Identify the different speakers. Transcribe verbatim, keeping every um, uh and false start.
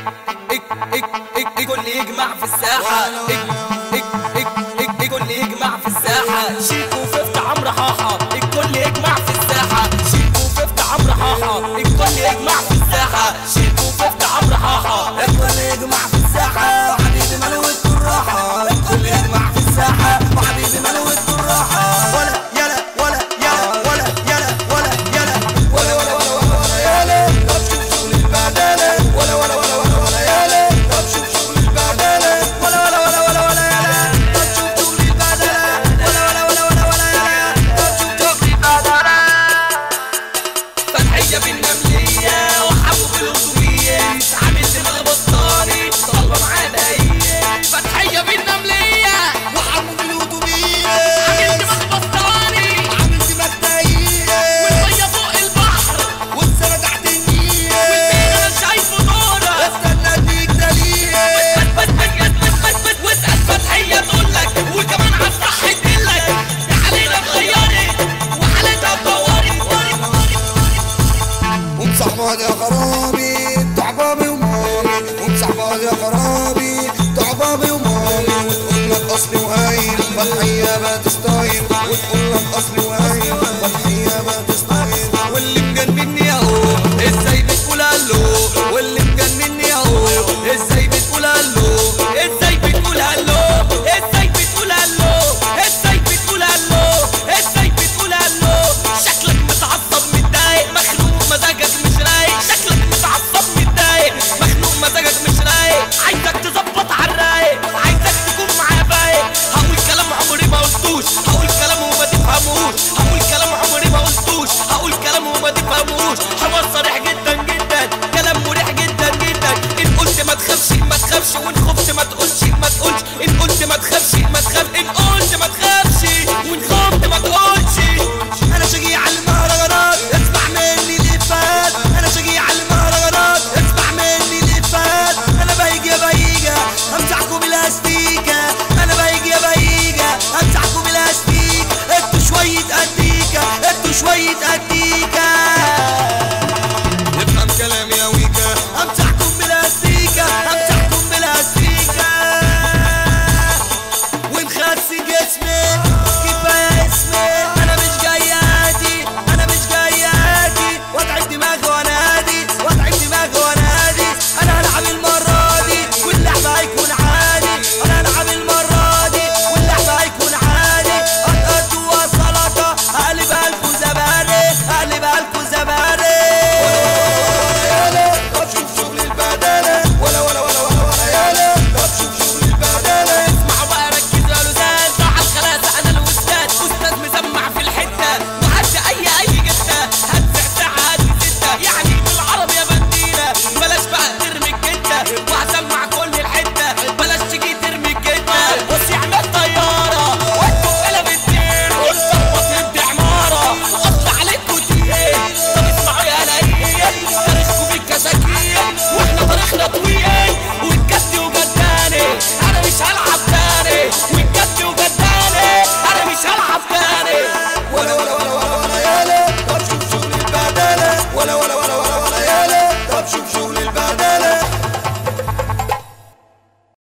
Speaker 1: الكل يجمع في الساحة، الكل يجمع في الساحة. شيكو وفيفت عمرو حاحة، الكل يجمع في الساحة. شيكو وفيفت عمرو حاحة، الكل يجمع في الساحة. شيكو وفيفت عمرو حاحة،
Speaker 2: الكل يجمع في الساحة. وحبيبي ملوت الراحة، الكل يجمع في الساحة. وحبيبي ملوت الراحة. ولا يلا ولا يلا ولا يلا ولا يلا ولا ولا ولا ولا ولا يلا. طب شوف شغل البهدلة. ولا ولا ولا ولا ولا يلا. طب شوف شغل البهدلة. ولا ولا ولا ولا ولا يلا. طب شوف شغل البهدلة. ولا ولا ولا ولا ولا يلا. طب شوف شغل البهدلة.
Speaker 1: فتحية بالنملية وحبوا بالأسطورية، عامل دماغ بطاري طالبة معانا هي. فتحية بالنملية
Speaker 2: وحبوا بالهدومية،
Speaker 1: عامل دماغ بطاري،
Speaker 2: عامل دماغ تايهة.
Speaker 1: والمية فوق البحر
Speaker 2: والسما تحت النيل.
Speaker 1: والبيت أنا شايفه نورة.
Speaker 2: استنى اديك دليل.
Speaker 1: بس بس بس بس بس بس واسأل فتحية تقولك، وكمان عالصح تدلك. دي حالينا اتغيرت وحالتها اتطورت.
Speaker 2: وامسح بعض يا خرابي تعبابي ومامي. وامسح بعض يا خرابي تعبابي ومامي. وتقول لك اصلي وهايل فتحية بقت ستايل. وتقول لك اصلي وهايل